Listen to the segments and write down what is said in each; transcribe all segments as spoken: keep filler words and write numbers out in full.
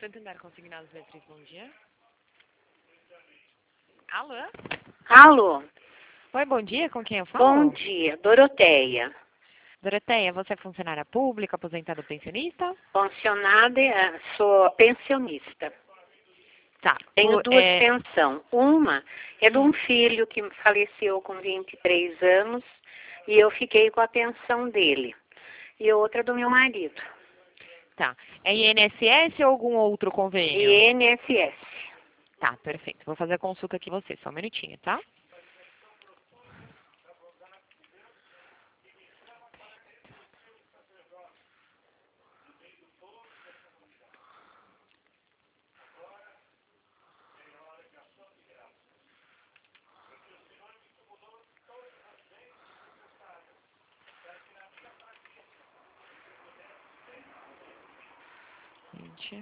Santander Consignados, Beatriz, bom dia. Alô? Alô, Oi, bom dia, com quem eu falo? bom dia, Doroteia. Doroteia, você é funcionária pública, aposentada ou pensionista? Pensionada, eh, sou pensionista. Tá. Tenho O- duas é, pensões. Uma é de um Hum. filho que faleceu com vinte e três anos e eu fiquei com a pensão dele. E outra do meu marido, Tá. É I N S S ou algum outro convênio? I N S S. Tá, perfeito. Vou fazer a consulta aqui você, só um minutinho, tá? Gente.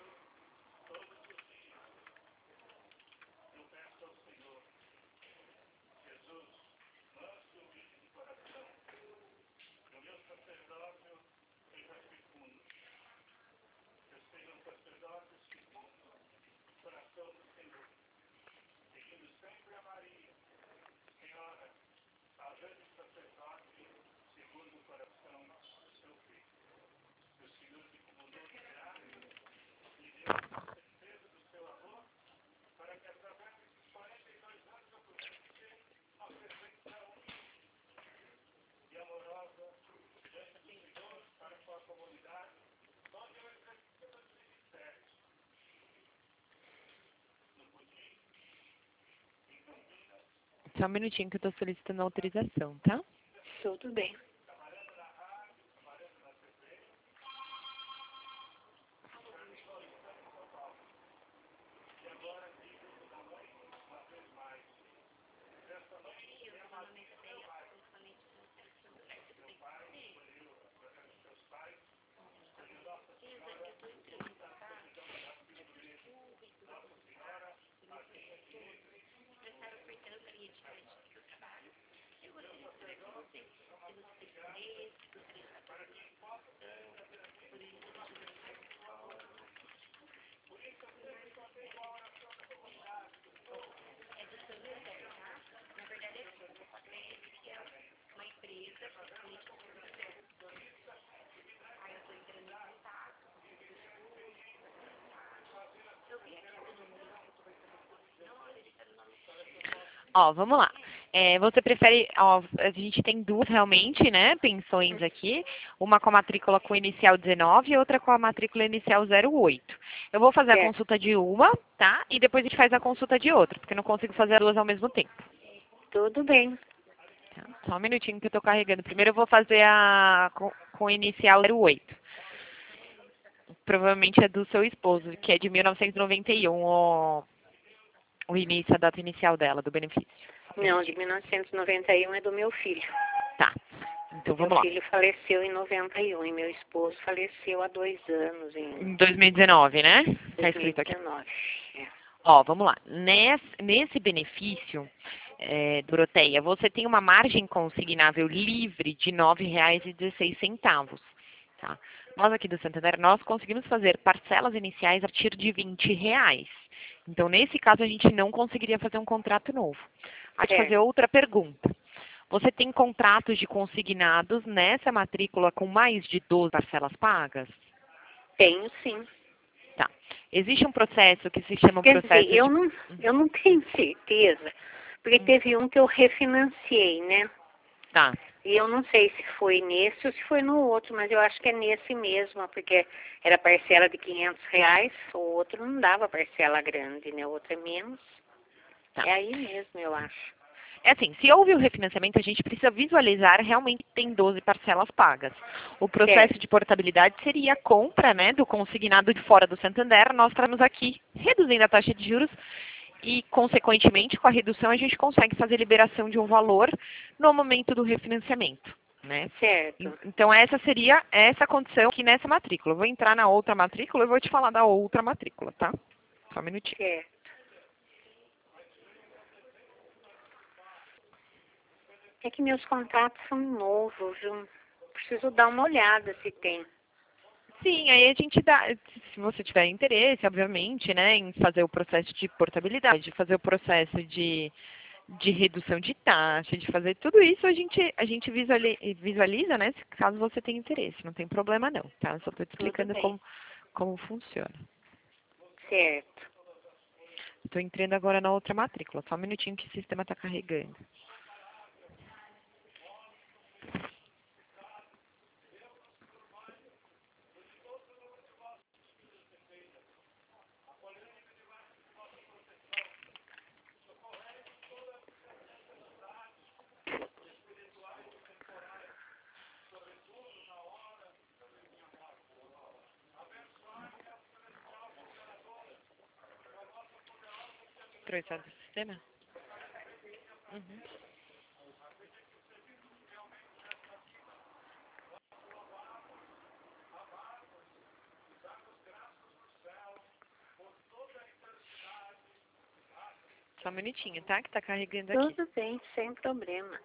Só um minutinho que eu tô solicitando a autorização, tá? Tudo bem. Ó, vamos lá. É, você prefere, ó, a gente tem duas realmente, né, pensões aqui, uma com a matrícula com inicial dezenove e outra com a matrícula inicial zero oito. Eu vou fazer a Certo. consulta de uma, tá? E depois a gente faz a consulta de outra, porque eu não consigo fazer as duas ao mesmo tempo. Tudo bem. Tá? Só um minutinho que eu tô carregando. Primeiro eu vou fazer a com, com inicial zero oito. Provavelmente é do seu esposo, que é de mil novecentos e noventa e um, o, o início, a data inicial dela, do benefício. Não, de mil novecentos e noventa e um é do meu filho. Tá. Então Meu vamos lá. filho faleceu em noventa e um e meu esposo faleceu há dois anos, em Em dois mil e dezenove, né? Tá escrito aqui. dois mil e dezenove. É. Ó, vamos lá. Nesse, nesse benefício, é, Doroteia, você tem uma margem consignável livre de nove reais e dezesseis centavos. Tá? Nós aqui do Santander, nós conseguimos fazer parcelas iniciais a partir de vinte reais. Então, nesse caso, a gente não conseguiria fazer um contrato novo. A gente Certo. fazer outra pergunta. Você tem contratos de consignados nessa matrícula com mais de doze parcelas pagas? Tenho sim. Tá. Existe um processo que se chama Quer processo dizer, eu de... não, eu não tenho certeza, porque teve um que eu refinanciei, né? Tá. E eu não sei se foi nesse ou se foi no outro, mas eu acho que é nesse mesmo, porque era parcela de quinhentos reais, o outro não dava parcela grande, né? O outro é menos. Tá. É aí mesmo, eu acho. É assim, se houve o refinanciamento, a gente precisa visualizar realmente que tem doze parcelas pagas. O processo Certo. de portabilidade seria a compra, né, do consignado de fora do Santander. Nós estamos aqui reduzindo a taxa de juros e, consequentemente, com a redução, a gente consegue fazer liberação de um valor no momento do refinanciamento, né? Certo. Então, essa seria essa condição aqui nessa matrícula. Eu vou entrar na outra matrícula e vou te falar da outra matrícula, tá? Só um minutinho. Certo. É que meus contatos são novos, viu? Preciso dar uma olhada se tem. Sim, aí a gente dá, se você tiver interesse, obviamente, né, em fazer o processo de portabilidade, fazer o processo de, de redução de taxa, de fazer tudo isso, a gente, a gente visuali- visualiza, né, se caso você tenha interesse. Não tem problema não, tá? Só estou Tudo explicando bem. como, como funciona. Certo. Estou entrando agora na outra matrícula. Só um minutinho que o sistema está carregando. Entrou isso do sistema? Uhum. Só um minutinho, tá? Que está carregando aqui. Tudo bem, sem problema.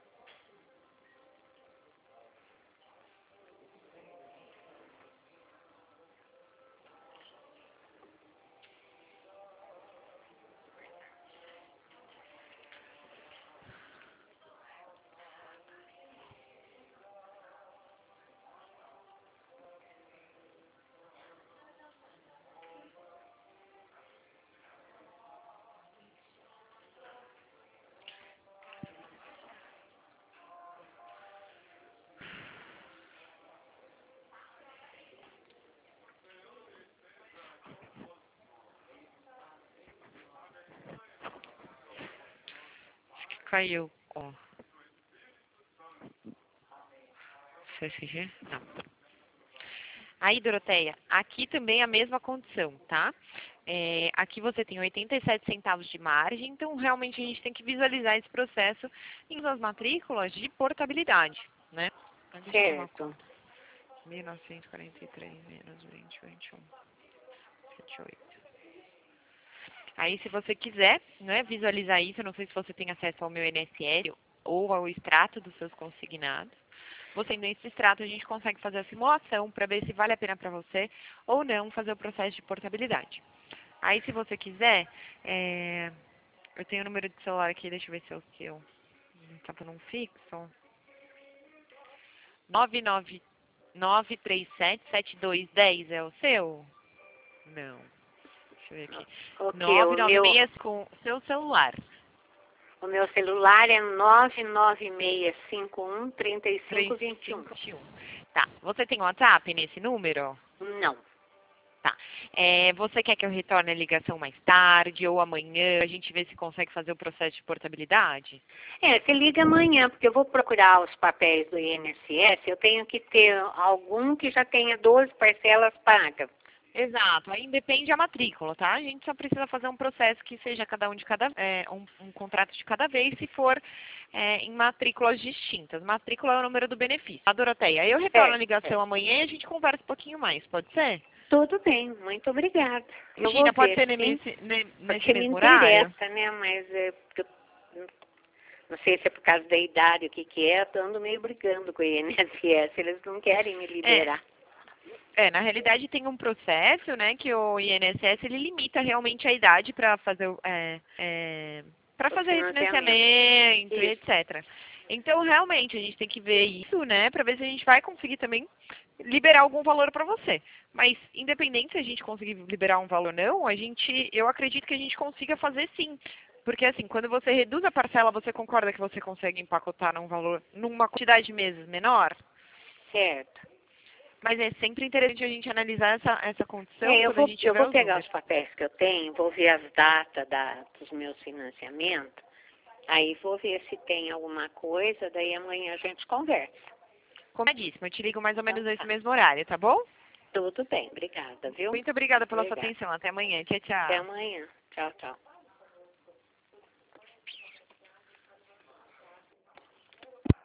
Acho que caiu. Ó. C S G? Não. Aí, Doroteia, aqui também é a mesma condição, tá? É, aqui você tem oitenta e sete centavos de margem, então realmente a gente tem que visualizar esse processo em suas matrículas de portabilidade, né? Então, deixa eu tomar Certo. conta. mil novecentos e quarenta e três menos vinte, vinte e um, setenta e oito. Aí, se você quiser, né, visualizar isso, eu não sei se você tem acesso ao meu I N S S ou ao extrato dos seus consignados. Você nesse extrato, a gente consegue fazer a simulação para ver se vale a pena para você ou não fazer o processo de portabilidade. Aí, se você quiser, é, eu tenho o número de celular aqui, deixa eu ver se é o seu. Está por um fixo. nove nove nove três sete sete dois um zero é o seu? Não. Deixa eu ver aqui. O que? O meu, nove nove seis com seu celular. o meu celular é nove nove seis cinco um, três cinco dois um. três cinco um. Tá. Você tem WhatsApp nesse número? Não. Tá. É, você quer que eu retorne a ligação mais tarde ou amanhã? A gente vê se consegue fazer o processo de portabilidade? É, você liga amanhã, porque eu vou procurar os papéis do I N S S, eu tenho que ter algum que já tenha doze parcelas pagas. Exato. Aí depende da matrícula, tá? A gente só precisa fazer um processo que seja cada um de cada, é, um, um contrato de cada vez, se for é, em matrículas distintas. Matrícula é o número do benefício. A Doroteia, eu retorno a Certo, ligação certo. amanhã e a gente conversa um pouquinho mais, pode ser? Tudo bem, muito obrigada. Eu vou Regina, pode ver, ser sim, nesse, ne- nesse porque me mesmo horário? interessa, né? Mas é, porque eu não sei se é por causa da idade, o que que é, eu ando meio brigando com o I N S S, eles não querem me liberar. É, na realidade tem um processo, né, que o I N S S ele limita realmente a idade para fazer, o- é, é, para O fazer financiamento. refinanciamento e Isso. etcétera. Então, realmente, a gente tem que ver isso, né, para ver se a gente vai conseguir também liberar algum valor para você. Mas, independente se a gente conseguir liberar um valor ou não, a gente, eu acredito que a gente consiga fazer sim. Porque, assim, quando você reduz a parcela, você concorda que você consegue empacotar num valor, numa quantidade de meses menor? Certo. Mas é sempre interessante a gente analisar essa, essa condição É, eu quando a vou, gente eu tiver vou os pegar números. os papéis que eu tenho, vou ver as datas da, dos meus financiamentos, aí vou ver se tem alguma coisa, daí amanhã a gente conversa. Combinadíssimo, eu te ligo mais ou Então menos nesse tá. mesmo horário, tá bom? Tudo bem, obrigada, viu? Muito obrigada pela sua Obrigada. atenção. Até amanhã. Tchau, Até tchau. amanhã. Tchau, tchau.